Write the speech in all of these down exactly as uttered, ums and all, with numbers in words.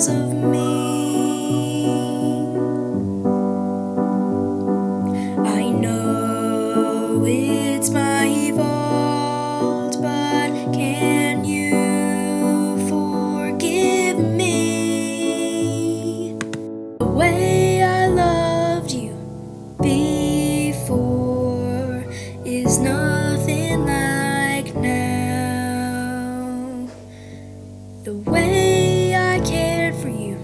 because of me. I know it's my fault, but can you forgive me? The way I loved you before is nothing like now. The way I cared for you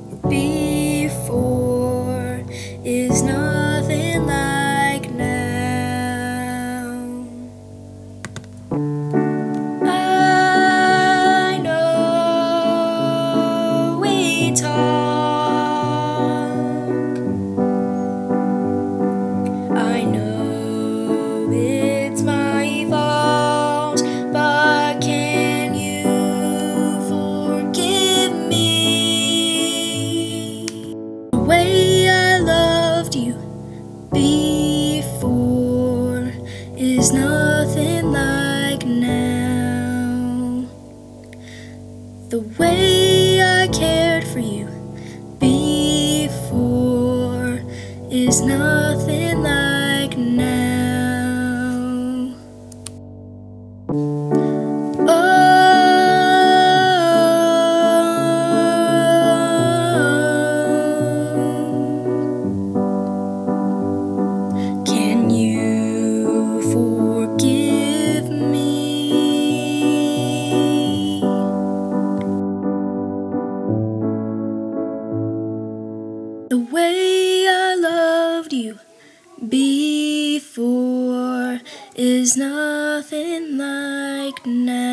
before is nothing like now. I know we talk, I know it's my fault, but can you forgive me? The way I loved you before is nothing like now. The way I cared for you before is nothing like now. Oh, can you forgive me? The way I loved you before is nothing like now.